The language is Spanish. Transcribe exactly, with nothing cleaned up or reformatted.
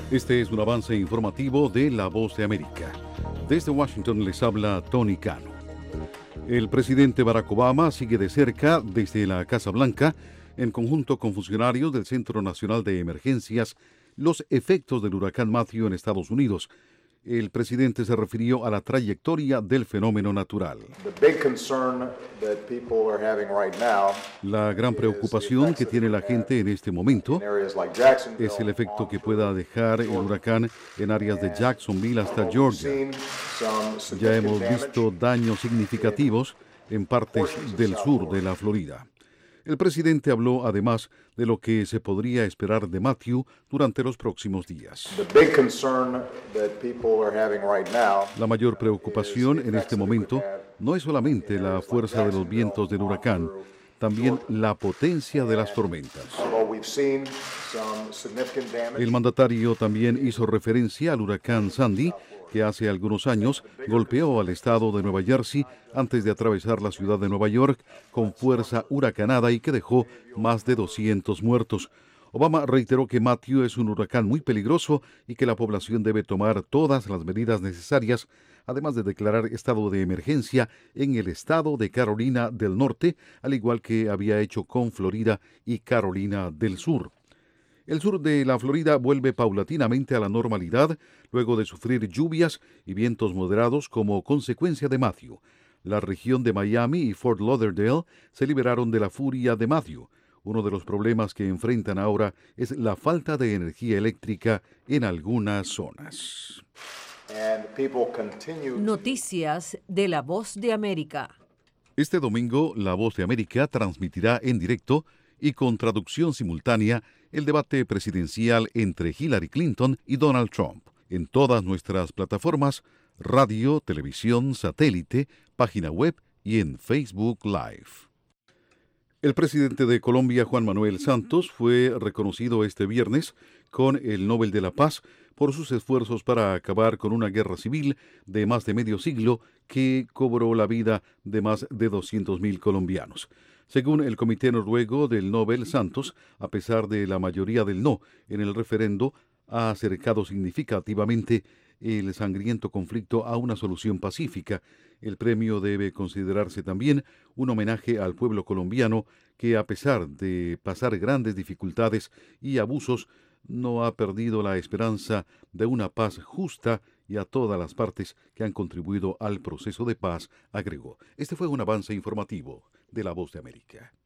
Este es un avance informativo de La Voz de América. Desde Washington les habla Tony Cano. El presidente Barack Obama sigue de cerca desde la Casa Blanca, en conjunto con funcionarios del Centro Nacional de Emergencias, los efectos del huracán Matthew en Estados Unidos. El presidente se refirió a la trayectoria del fenómeno natural. La gran preocupación que tiene la gente en este momento es el efecto que pueda dejar el huracán en áreas de Jacksonville hasta Georgia. Ya hemos visto daños significativos en partes del sur de la Florida. El presidente habló además de lo que se podría esperar de Matthew durante los próximos días. La mayor preocupación en este momento no es solamente la fuerza de los vientos del huracán, también la potencia de las tormentas. El mandatario también hizo referencia al huracán Sandy, que hace algunos años golpeó al estado de Nueva Jersey antes de atravesar la ciudad de Nueva York con fuerza huracanada y que dejó más de doscientos muertos. Obama reiteró que Matthew es un huracán muy peligroso y que la población debe tomar todas las medidas necesarias, además de declarar estado de emergencia en el estado de Carolina del Norte, al igual que había hecho con Florida y Carolina del Sur. El sur de la Florida vuelve paulatinamente a la normalidad luego de sufrir lluvias y vientos moderados como consecuencia de Matthew. La región de Miami y Fort Lauderdale se liberaron de la furia de Matthew. Uno de los problemas que enfrentan ahora es la falta de energía eléctrica en algunas zonas. Noticias de La Voz de América. Este domingo, La Voz de América transmitirá en directo y con traducción simultánea el debate presidencial entre Hillary Clinton y Donald Trump en todas nuestras plataformas, radio, televisión, satélite, página web y en Facebook Live. El presidente de Colombia, Juan Manuel Santos, fue reconocido este viernes con el Nobel de la Paz por sus esfuerzos para acabar con una guerra civil de más de medio siglo que cobró la vida de más de doscientos mil colombianos. Según el Comité Noruego del Nobel, Santos, a pesar de la mayoría del no en el referendo, ha acercado significativamente el sangriento conflicto a una solución pacífica. El premio debe considerarse también un homenaje al pueblo colombiano que, a pesar de pasar grandes dificultades y abusos, no ha perdido la esperanza de una paz justa y a todas las partes que han contribuido al proceso de paz, agregó. Este fue un avance informativo de La Voz de América.